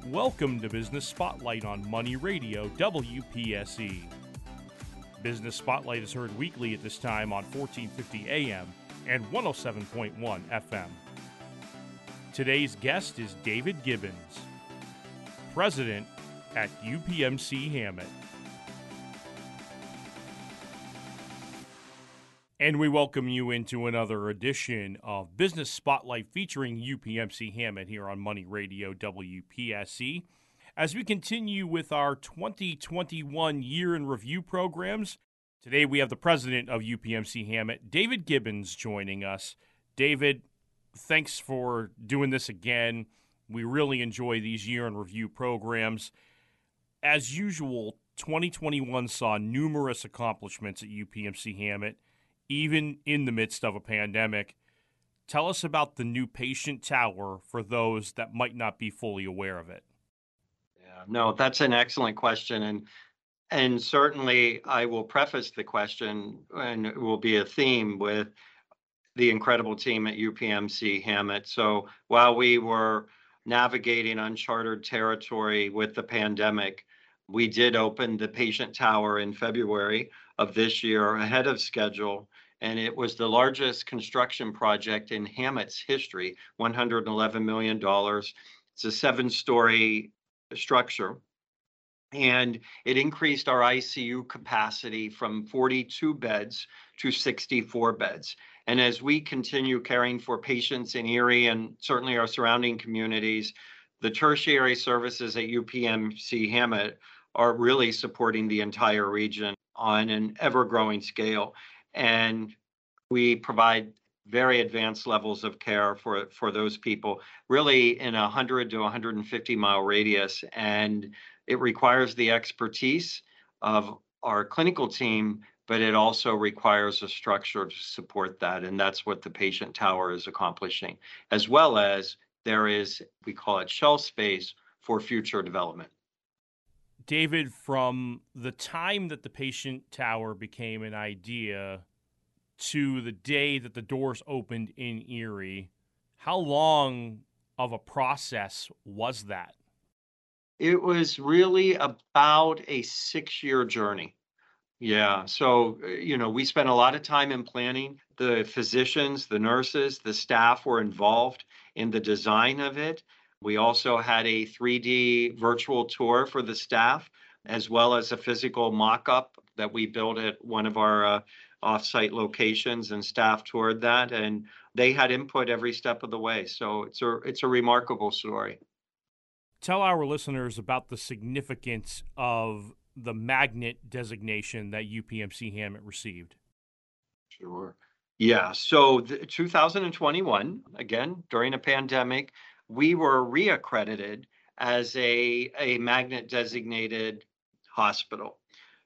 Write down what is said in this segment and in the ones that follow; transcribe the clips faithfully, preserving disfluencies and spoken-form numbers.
Welcome to Business Spotlight on Money Radio, W P S E. Business Spotlight is heard weekly at this time on fourteen fifty A M and one oh seven point one F M. Today's guest is David Gibbons, President at U P M C Hammett. And we welcome you into another edition of Business Spotlight featuring U P M C Hammett here on Money Radio W P S E. As we continue with our twenty twenty-one year in review programs, today we have the president of U P M C Hammett, David Gibbons, joining us. David, thanks for doing this again. We really enjoy these year in review programs. As usual, twenty twenty-one saw numerous accomplishments at U P M C Hammett, even in the midst of a pandemic. Tell us about the new patient tower for those that might not be fully aware of it. Yeah, no, that's an excellent question. And and certainly I will preface the question, and it will be a theme with the incredible team at U P M C Hammett. So while we were navigating uncharted territory with the pandemic, we did open the patient tower in February of this year ahead of schedule, and it was the largest construction project in Hammett's history, one hundred eleven million dollars. It's a seven-story structure, and it increased our I C U capacity from forty-two beds to sixty-four beds. And as we continue caring for patients in Erie and certainly our surrounding communities, the tertiary services at U P M C Hammett are really supporting the entire region on an ever-growing scale. And we provide very advanced levels of care for, for those people, really in a one hundred to one hundred fifty mile radius. And it requires the expertise of our clinical team, but it also requires a structure to support that. And that's what the patient tower is accomplishing, as well as there is, we call it shelf space for future development. David, from the time that the patient tower became an idea to the day that the doors opened in Erie, how long of a process was that? It was really about a six-year journey. Yeah. So, you know, we spent a lot of time in planning. The physicians, the nurses, the staff were involved in the design of it. We also had a three D virtual tour for the staff, as well as a physical mock-up that we built at one of our uh, off-site locations, and staff toured that, and they had input every step of the way. So it's a it's a remarkable story. Tell our listeners about the significance of the magnet designation that U P M C Hammett received. Sure. Yeah. So the, two thousand twenty-one, again, during a pandemic, we were reaccredited as a, a magnet designated hospital.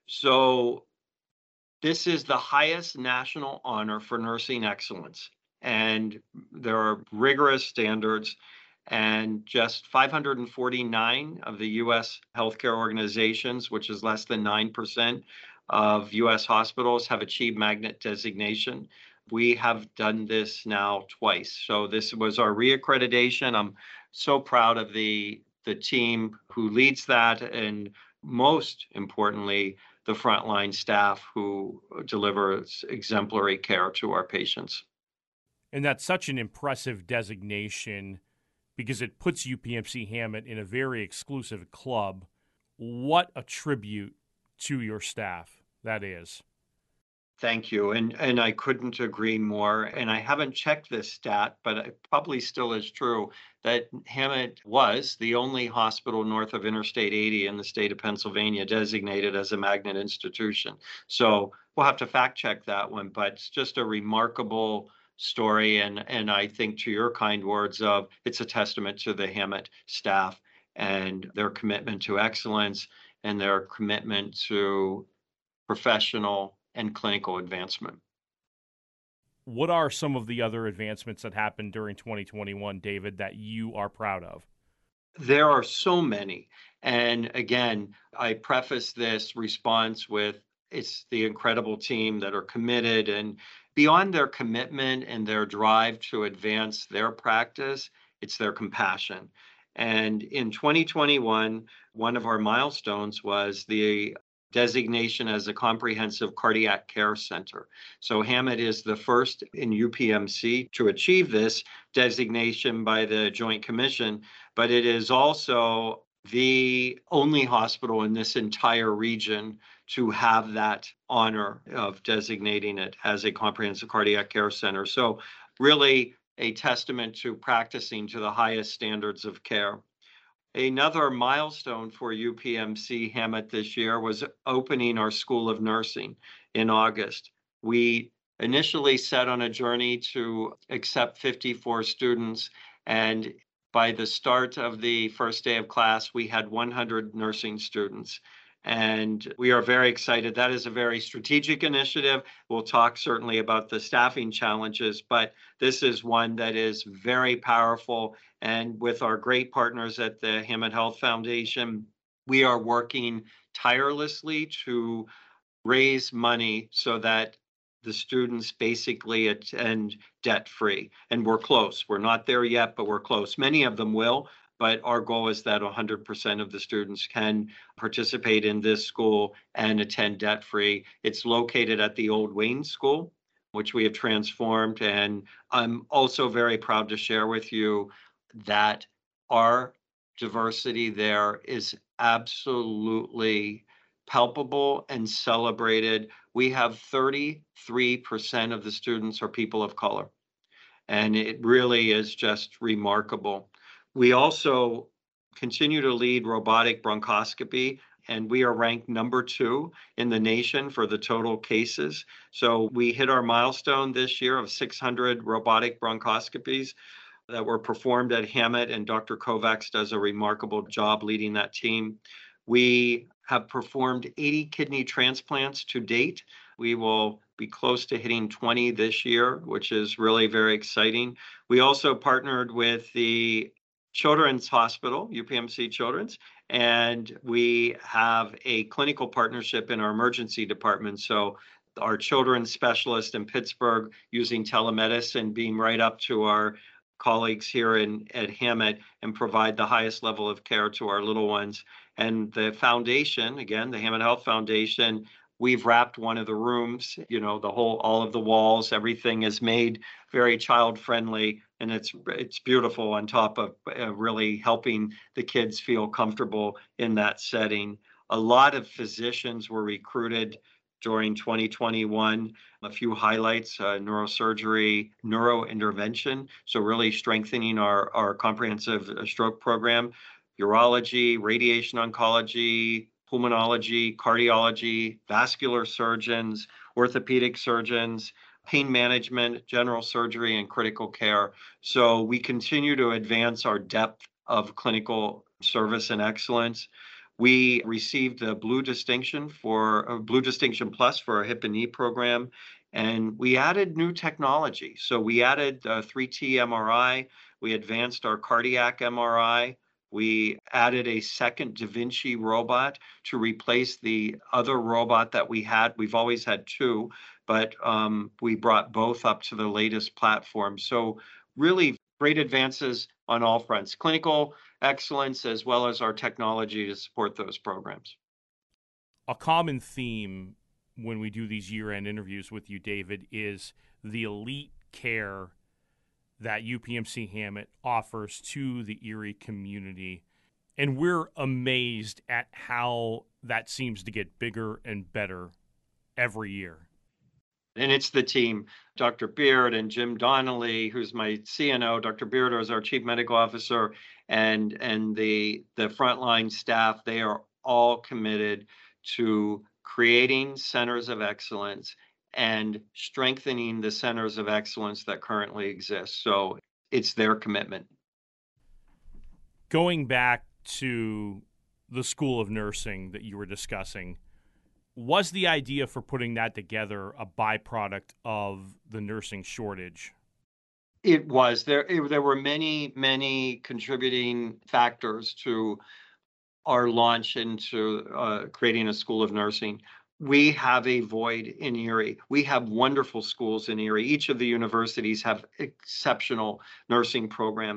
So this is the highest national honor for nursing excellence. And there are rigorous standards, and just five hundred forty-nine of the U S healthcare organizations, which is less than nine percent of U S hospitals, have achieved magnet designation. We have done this now twice. So this was our reaccreditation. I'm so proud of the, the team who leads that, and most importantly, the frontline staff who delivers exemplary care to our patients. And that's such an impressive designation because it puts U P M C Hammett in a very exclusive club. What a tribute to your staff that is. Thank you. And and I couldn't agree more. And I haven't checked this stat, but it probably still is true that Hammett was the only hospital north of Interstate eighty in the state of Pennsylvania designated as a magnet institution. So we'll have to fact check that one, but it's just a remarkable story. And, and I think, to your kind words, of it's a testament to the Hammett staff and their commitment to excellence and their commitment to professional and clinical advancement. What are some of the other advancements that happened during twenty twenty-one, David, that you are proud of? There are so many. And again, I preface this response with it's the incredible team that are committed, and beyond their commitment and their drive to advance their practice, it's their compassion. And in twenty twenty-one, one of our milestones was the designation as a comprehensive cardiac care center. So Hammett is the first in U P M C to achieve this designation by the Joint Commission, but it is also the only hospital in this entire region to have that honor of designating it as a comprehensive cardiac care center. So really a testament to practicing to the highest standards of care. Another milestone for U P M C Hammett this year was opening our School of Nursing in August. We initially set on a journey to accept fifty-four students, and by the start of the first day of class, we had one hundred nursing students. And we are very excited. That is a very strategic initiative. We'll talk certainly about the staffing challenges, but this is one that is very powerful. And with our great partners at the Hammett Health Foundation, we are working tirelessly to raise money so that the students basically attend debt-free. And we're close. We're not there yet, but we're close. Many of them will. But our goal is that one hundred percent of the students can participate in this school and attend debt-free. It's located at the old Wayne School, which we have transformed. And I'm also very proud to share with you that our diversity there is absolutely palpable and celebrated. We have thirty-three percent of the students are people of color, and it really is just remarkable. We also continue to lead robotic bronchoscopy, and we are ranked number two in the nation for the total cases. So we hit our milestone this year of six hundred robotic bronchoscopies that were performed at Hammett, and Doctor Kovacs does a remarkable job leading that team. We have performed eighty kidney transplants to date. We will be close to hitting twenty this year, which is really very exciting. We also partnered with the Children's Hospital, U P M C Children's, and we have a clinical partnership in our emergency department. So our children's specialist in Pittsburgh using telemedicine, being right up to our colleagues here in at Hammett and provide the highest level of care to our little ones. And the foundation, again, the Hammett Health Foundation, we've wrapped one of the rooms, you know, the whole, all of the walls, everything is made very child friendly, and it's it's beautiful on top of uh, really helping the kids feel comfortable in that setting. A lot of physicians were recruited during twenty twenty-one. A few highlights: uh, neurosurgery, neurointervention, so really strengthening our our comprehensive stroke program, urology, radiation oncology, pulmonology, cardiology, vascular surgeons, orthopedic surgeons, pain management, general surgery, and critical care. So we continue to advance our depth of clinical service and excellence. We received a Blue Distinction for a Blue Distinction Plus for our hip and knee program, and we added new technology. So we added uh, three T M R I. We advanced our cardiac M R I. We added a second Da Vinci robot to replace the other robot that we had. We've always had two, but um, we brought both up to the latest platform. So really great advances on all fronts, clinical excellence, as well as our technology to support those programs. A common theme when we do these year-end interviews with you, David, is the elite care that U P M C Hammett offers to the Erie community. And we're amazed at how that seems to get bigger and better every year. And it's the team, Doctor Beard and Jim Donnelly, who's my C N O. Doctor Beard is our Chief Medical Officer, and, and the, the frontline staff. They are all committed to creating centers of excellence and strengthening the centers of excellence that currently exist. So it's their commitment. Going back to the School of Nursing that you were discussing, was the idea for putting that together a byproduct of the nursing shortage? It was. There, it, there were many, many contributing factors to our launch into uh, creating a School of Nursing. We have a void in Erie. We have wonderful schools in Erie. Each of the universities have exceptional nursing programs,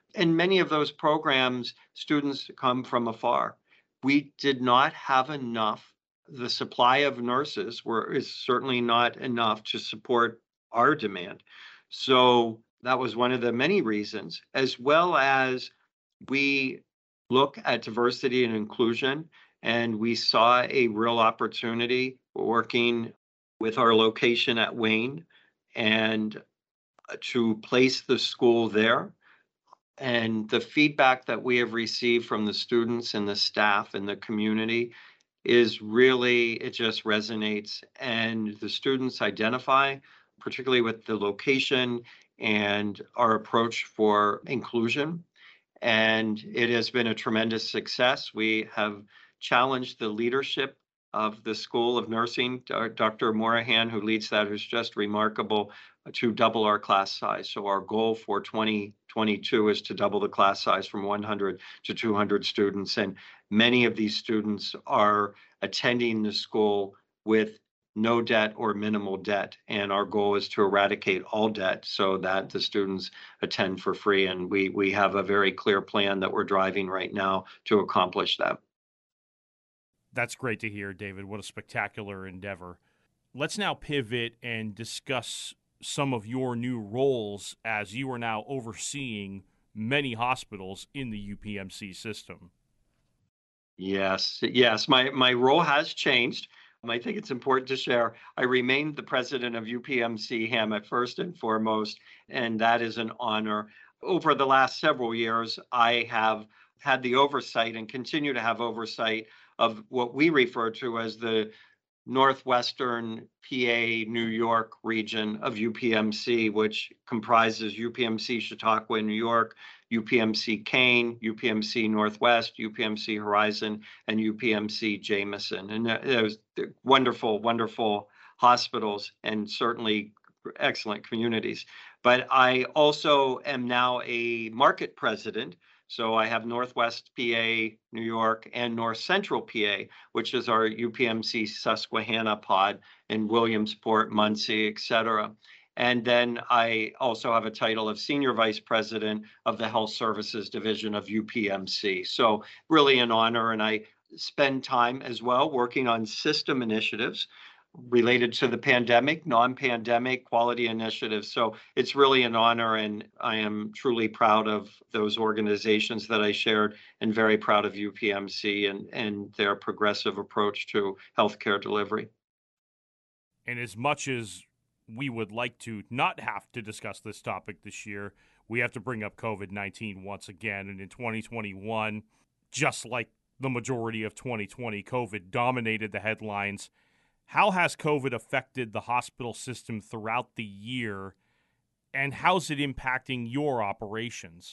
In many of those programs, students come from afar. We did not have enough. The supply of nurses were is certainly not enough to support our demand. So that was one of the many reasons, as well as we look at diversity and inclusion, and we saw a real opportunity working with our location at Wayne and to place the school there. And the feedback that we have received from the students and the staff and the community is really, it just resonates. And the students identify, particularly with the location and our approach for inclusion. And it has been a tremendous success. We have challenged the leadership of the School of Nursing, Doctor Morahan, who leads that, who's just remarkable, to double our class size. So our goal for twenty twenty-two is to double the class size from one hundred to two hundred students. And many of these students are attending the school with no debt or minimal debt. And our goal is to eradicate all debt so that the students attend for free. And we we have a very clear plan that we're driving right now to accomplish that. That's great to hear, David. What a spectacular endeavor. Let's now pivot and discuss some of your new roles as you are now overseeing many hospitals in the U P M C system. Yes, yes, my, my role has changed. I think it's important to share. I remained the president of U P M C Hammett first and foremost, and that is an honor. Over the last several years, I have had the oversight and continue to have oversight of what we refer to as the Northwestern P A New York region of U P M C, which comprises U P M C Chautauqua, New York, U P M C Kane, U P M C Northwest, U P M C Horizon, and U P M C Jameson. And those wonderful, wonderful hospitals and certainly excellent communities. But I also am now a market president. So I have Northwest P A, New York, and North Central P A, which is our U P M C Susquehanna pod in Williamsport, Muncie, et cetera. And then I also have a title of Senior Vice President of the Health Services Division of U P M C. So really an honor, and I spend time as well working on system initiatives related to the pandemic, non-pandemic quality initiatives. So it's really an honor, and I am truly proud of those organizations that I shared and very proud of U P M C and, and their progressive approach to healthcare delivery. And as much as we would like to not have to discuss this topic this year, we have to bring up COVID nineteen once again. And in twenty twenty-one, just like the majority of twenty twenty, COVID dominated the headlines. How has COVID affected the hospital system throughout the year, and how's it impacting your operations?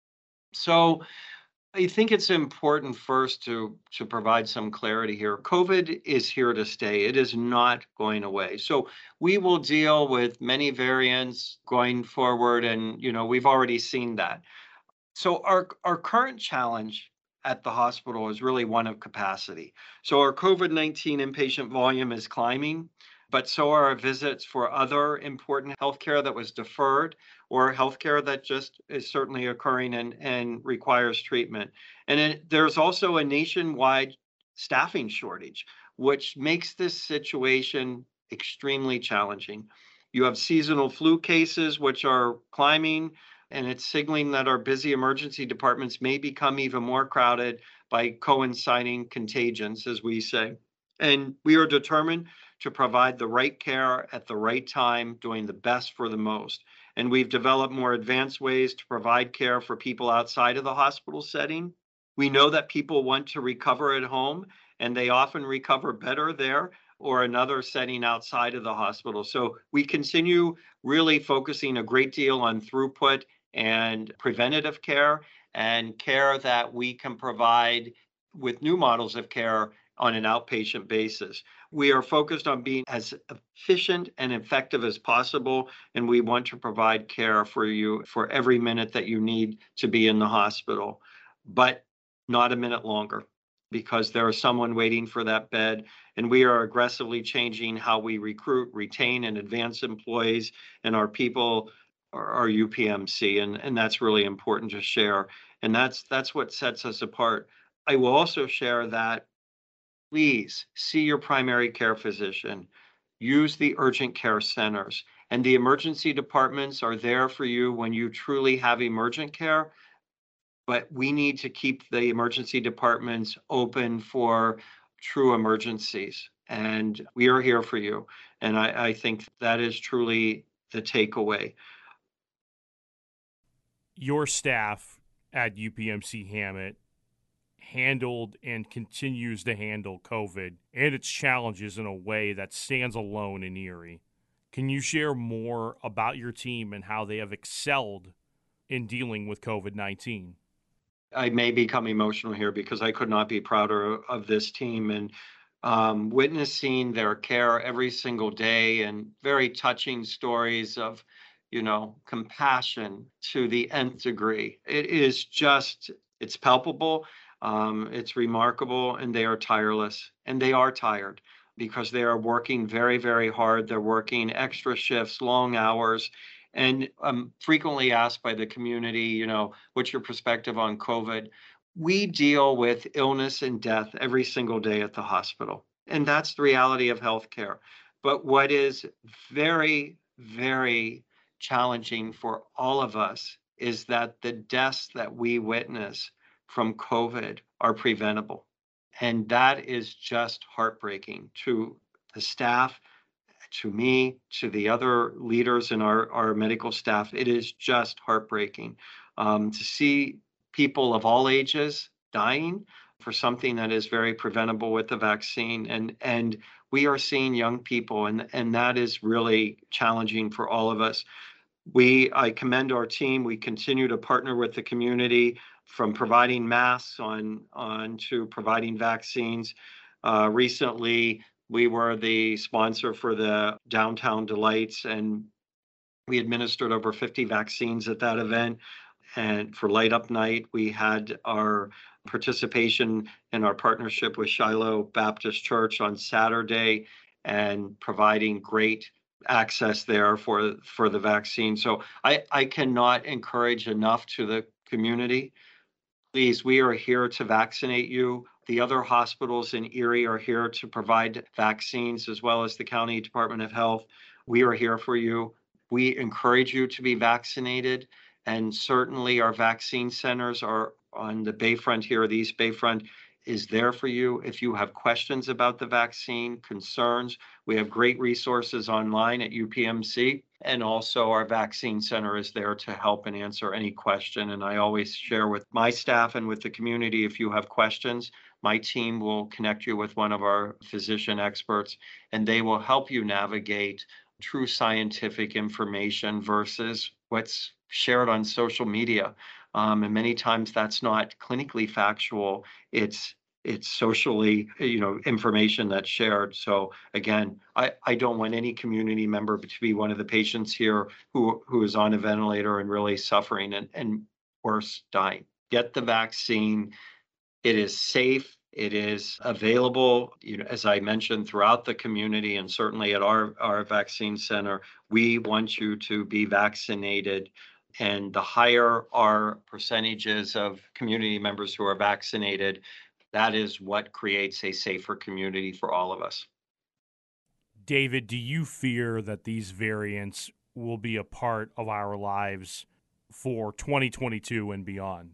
So I think it's important first to, to provide some clarity here. COVID is here to stay. It is not going away. So we will deal with many variants going forward, and you know we've already seen that. So our, our current challenge at the hospital is really one of capacity. So our COVID nineteen inpatient volume is climbing, but so are our visits for other important healthcare that was deferred or healthcare that just is certainly occurring and, and requires treatment. And it, there's also a nationwide staffing shortage, which makes this situation extremely challenging. You have seasonal flu cases, which are climbing, and it's signaling that our busy emergency departments may become even more crowded by coinciding contagions, as we say. And we are determined to provide the right care at the right time, doing the best for the most. And we've developed more advanced ways to provide care for people outside of the hospital setting. We know that people want to recover at home, and they often recover better there or another setting outside of the hospital. So we continue really focusing a great deal on throughput and preventative care and care that we can provide with new models of care on an outpatient basis. We are focused on being as efficient and effective as possible, and we want to provide care for you for every minute that you need to be in the hospital, but not a minute longer, because there is someone waiting for that bed. And we are aggressively changing how we recruit, retain, and advance employees, and our people our, our U P M C, and, and that's really important to share. And that's that's what sets us apart. I will also share that please see your primary care physician. Use the urgent care centers. And the emergency departments are there for you when you truly have emergent care. But we need to keep the emergency departments open for true emergencies. And we are here for you. And I, I think that is truly the takeaway. Your staff at U P M C Hammett handled and continues to handle COVID and its challenges in a way that stands alone in Erie. Can you share more about your team and how they have excelled in dealing with COVID nineteen? I may become emotional here because I could not be prouder of this team, and um, witnessing their care every single day, and very touching stories of, you know, compassion to the nth degree. It is just, it's palpable, um, it's remarkable, and they are tireless, and they are tired because they are working very, very hard. They're working extra shifts, long hours, and I'm frequently asked by the community, you know, what's your perspective on COVID? We deal with illness and death every single day at the hospital, and that's the reality of healthcare. But what is very, very challenging for all of us is that the deaths that we witness from COVID are preventable. And that is just heartbreaking to the staff, to me, to the other leaders in our, our medical staff. It is just heartbreaking um, to see people of all ages dying for something that is very preventable with the vaccine. And, and we are seeing young people, and, and that is really challenging for all of us. We, I commend our team. We continue to partner with the community, from providing masks on, on to providing vaccines. Uh, recently, we were the sponsor for the Downtown Delights, and we administered over fifty vaccines at that event. And for Light Up Night, we had our participation in our partnership with Shiloh Baptist Church on Saturday, and providing great access there for for the vaccine. So I, I cannot encourage enough to the community. Please, we are here to vaccinate you. The other hospitals in Erie are here to provide vaccines, as well as the County Department of Health. We are here for you. We encourage you to be vaccinated. And certainly our vaccine centers are on the Bayfront here, the East Bayfront is there for you. If you have questions about the vaccine, concerns, we have great resources online at U P M C. And also our vaccine center is there to help and answer any question. And I always share with my staff and with the community, if you have questions, my team will connect you with one of our physician experts, and they will help you navigate true scientific information versus what's shared on social media. Um, and many times that's not clinically factual. It's it's socially, you know, information that's shared. So again, I, I don't want any community member to be one of the patients here who, who is on a ventilator and really suffering, and, and worse, dying. Get the vaccine. It is safe. It is available, you know, as I mentioned, throughout the community, and certainly at our, our vaccine center. We want you to be vaccinated. And the higher our percentages of community members who are vaccinated, that is what creates a safer community for all of us. David, do you fear that these variants will be a part of our lives for twenty twenty-two and beyond?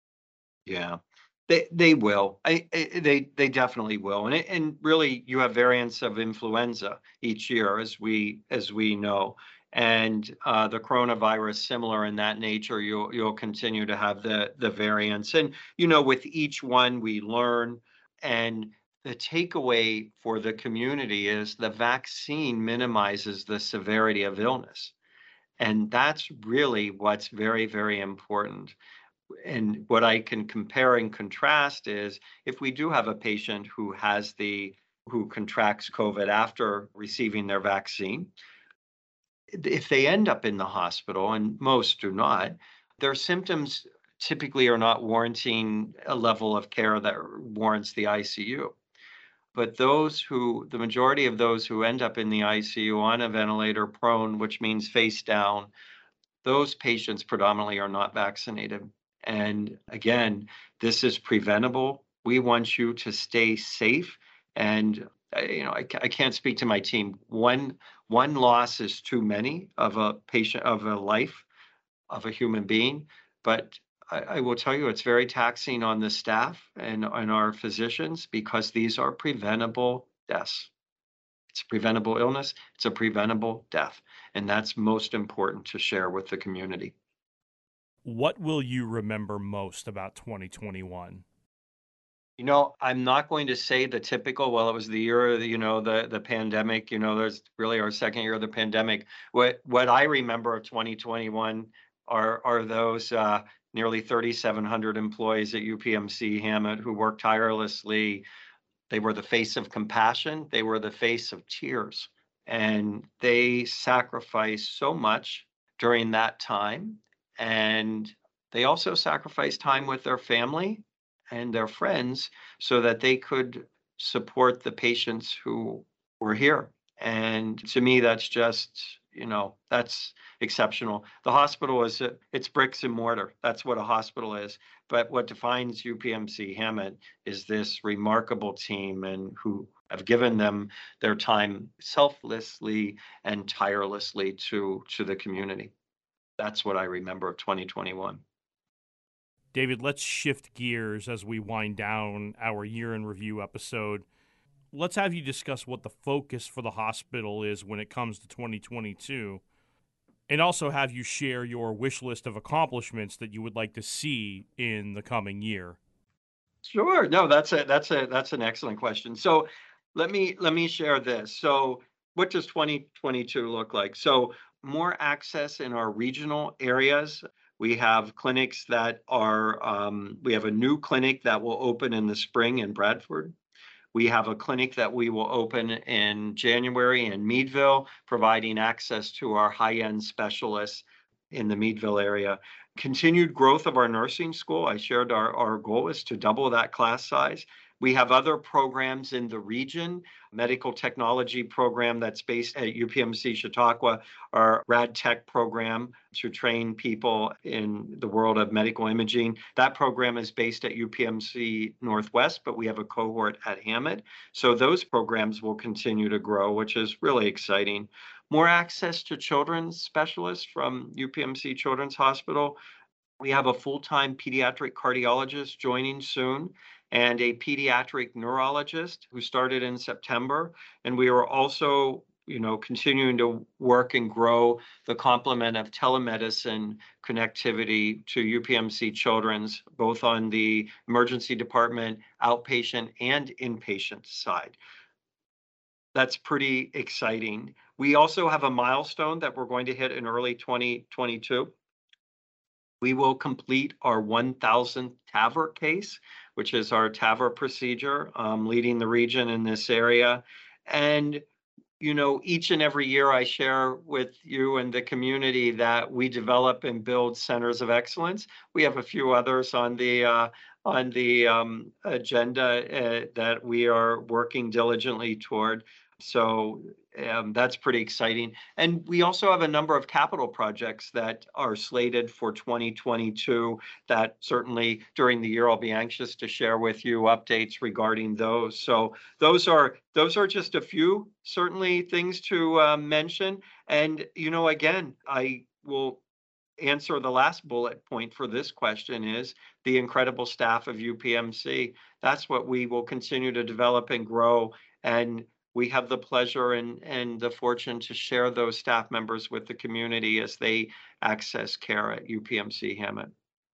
Yeah, they they will. I, I they they definitely will. And it, and really, you have variants of influenza each year, as we as we know. And uh, the coronavirus, similar in that nature, you'll you'll continue to have the the variants. And you know, with each one, we learn. And the takeaway for the community is the vaccine minimizes the severity of illness, and that's really what's very, very important. And what I can compare and contrast is, if we do have a patient who has the who contracts COVID after receiving their vaccine, if they end up in the hospital, and most do not, their symptoms typically are not warranting a level of care that warrants the I C U. But those who, the majority of those who end up in the I C U on a ventilator prone, which means face down, those patients predominantly are not vaccinated. And again, this is preventable. We want you to stay safe. And uh, you know, I, ca- I can't speak to my team. One one loss is too many of a patient, of a life, of a human being. But I, I will tell you, it's very taxing on the staff and on our physicians because these are preventable deaths. It's a preventable illness. It's a preventable death. And that's most important to share with the community. What will you remember most about twenty twenty-one? You know, I'm not going to say the typical, well, it was the year of the, you know, the the pandemic, you know, there's really our second year of the pandemic. What what I remember of twenty twenty-one are are those uh, nearly thirty-seven hundred employees at U P M C Hammett who worked tirelessly. They were the face of compassion, they were the face of tears, and they sacrificed so much during that time. And they also sacrificed time with their family and their friends so that they could support the patients who were here. And to me, that's just, you know, that's exceptional. The hospital is, a, it's bricks and mortar. That's what a hospital is. But what defines U P M C Hammett is this remarkable team and who have given them their time selflessly and tirelessly to, to the community. That's what I remember of twenty twenty-one. David, let's shift gears as we wind down our year in review episode. Let's have you discuss what the focus for the hospital is when it comes to twenty twenty-two, and also have you share your wish list of accomplishments that you would like to see in the coming year. Sure. No, that's a that's a that's an excellent question. So let me let me share this. So what does twenty twenty-two look like? So more access in our regional areas. We have clinics that are um, we have a new clinic that will open in the spring in Bradford. We have a clinic that we will open in January in Meadville, providing access to our high-end specialists in the Meadville area. Continued growth of our nursing school. I shared our, our goal is to double that class size. We have other programs in the region, medical technology program that's based at U P M C Chautauqua, our Rad Tech program to train people in the world of medical imaging. That program is based at U P M C Northwest, but we have a cohort at Hammett. So those programs will continue to grow, which is really exciting. More access to children's specialists from U P M C Children's Hospital. We have a full-time pediatric cardiologist joining soon and a pediatric neurologist who started in September. And we are also, you know, continuing to work and grow the complement of telemedicine connectivity to U P M C Children's, both on the emergency department, outpatient, and inpatient side. That's pretty exciting. We also have a milestone that we're going to hit in early twenty twenty-two. We will complete our one thousandth TAVR case, which is our TAVR procedure, um, leading the region in this area. And, you know, each and every year I share with you and the community that we develop and build centers of excellence. We have a few others on the uh, on the um, agenda uh, that we are working diligently toward. So um, that's pretty exciting. And we also have a number of capital projects that are slated for twenty twenty-two that certainly during the year I'll be anxious to share with you updates regarding those. So those are those are just a few certainly things to uh, mention. And, you know, again, I will answer the last bullet point for this question is the incredible staff of U P M C. That's what we will continue to develop and grow. And we have the pleasure and, and the fortune to share those staff members with the community as they access care at U P M C Hammett.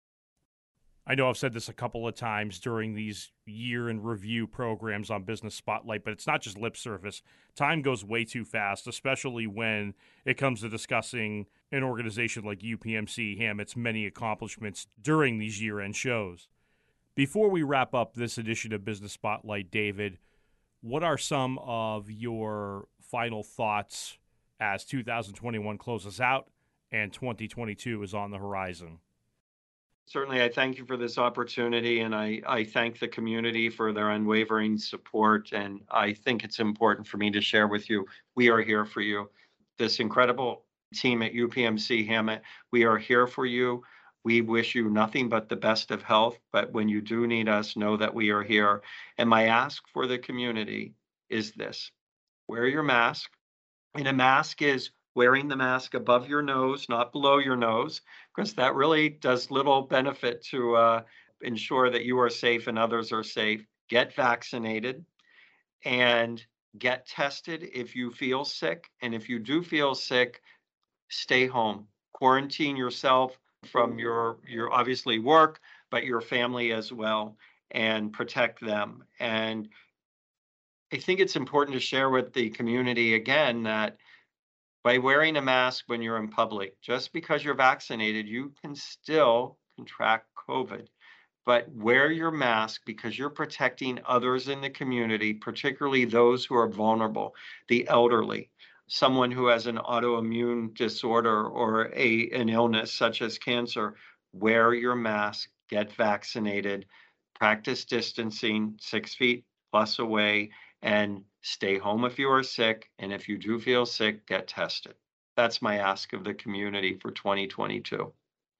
I know I've said this a couple of times during these year in review programs on Business Spotlight, but it's not just lip service. Time goes way too fast, especially when it comes to discussing an organization like U P M C Hammett's many accomplishments during these year-end shows. Before we wrap up this edition of Business Spotlight, David, what are some of your final thoughts as two thousand twenty-one closes out and twenty twenty-two is on the horizon? Certainly, I thank you for this opportunity, and I, I thank the community for their unwavering support. And I think it's important for me to share with you, we are here for you. This incredible Team at U P M C Hammett, we are here for you. We wish you nothing but the best of health, but when you do need us, know that we are here. And my ask for the community is this: wear your mask. And a mask is wearing the mask above your nose, not below your nose, because that really does little benefit to uh, ensure that you are safe and others are safe. Get vaccinated and get tested if you feel sick. And if you do feel sick, stay home. Quarantine yourself from your your obviously work, but your family as well, and protect them. And I think it's important to share with the community again that by wearing a mask when you're in public, just because you're vaccinated, you can still contract COVID. But wear your mask because you're protecting others in the community, particularly those who are vulnerable, the elderly, someone who has an autoimmune disorder or a, an illness such as cancer. Wear your mask, get vaccinated, practice distancing six feet plus away, and stay home if you are sick. And if you do feel sick, get tested. That's my ask of the community for twenty twenty-two.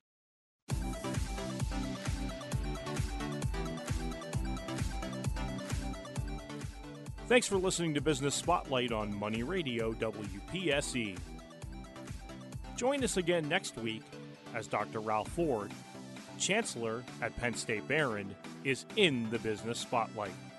Thanks for listening to Business Spotlight on Money Radio W P S E. Join us again next week as Doctor Ralph Ford, Chancellor at Penn State Behrend, is in the Business Spotlight.